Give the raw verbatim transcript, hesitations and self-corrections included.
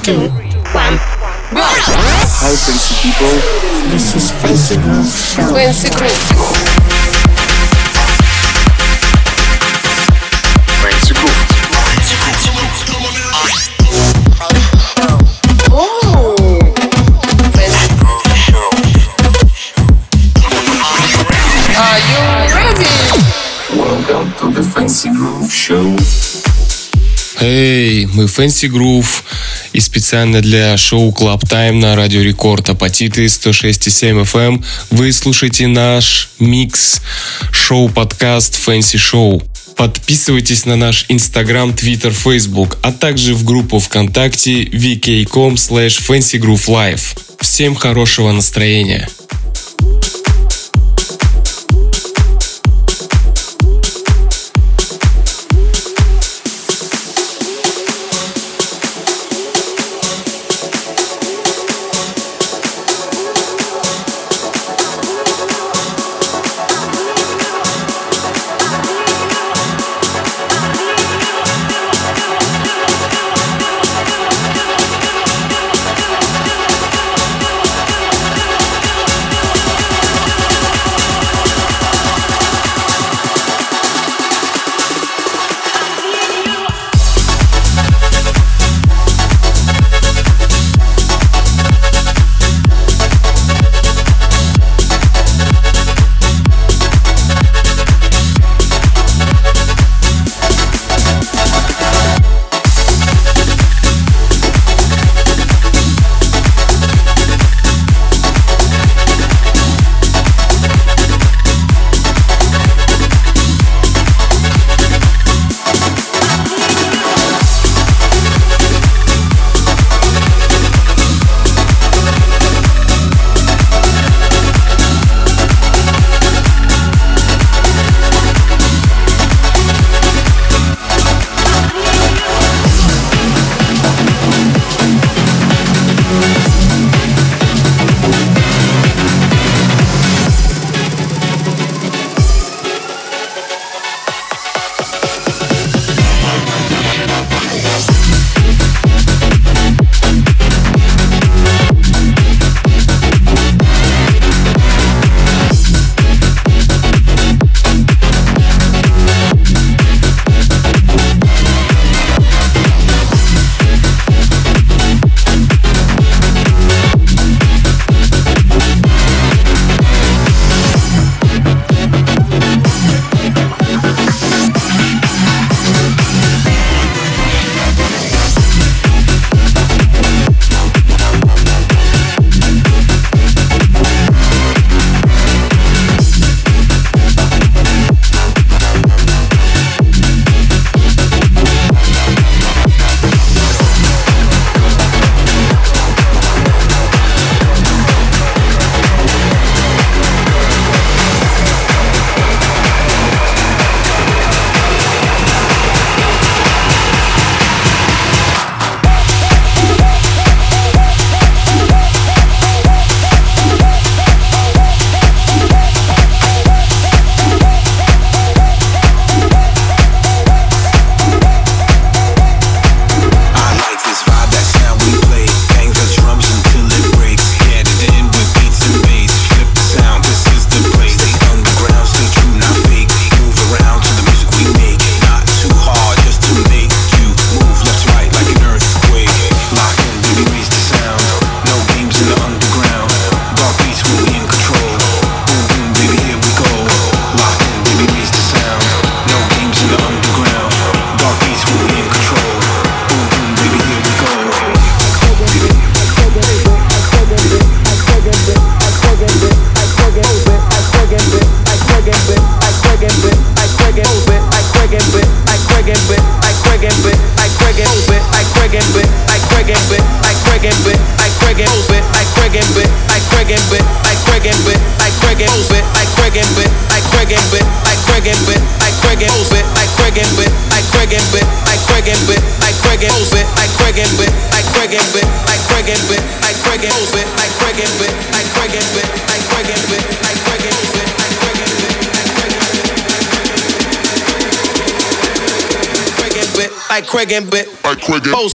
two, one, go! Hi, fancy people. This is Fancy Groove Show. Fancy Groove. Fancy Groove. Oh! Fancy Groove Show. Are you ready? Welcome to the Fancy Groove Show. Эй, мы Fancy Groove, и специально для шоу Club Time на Радио Рекорд Апатиты сто шесть и семь эф эм вы слушаете наш микс шоу-подкаст Fancy Show. Подписывайтесь на наш Instagram, Twitter, Facebook, а также в группу ВКонтакте ви кей точка ком слэш фэнси грув лайв. Всем хорошего настроения! Like Craig and Bit. Like Craig and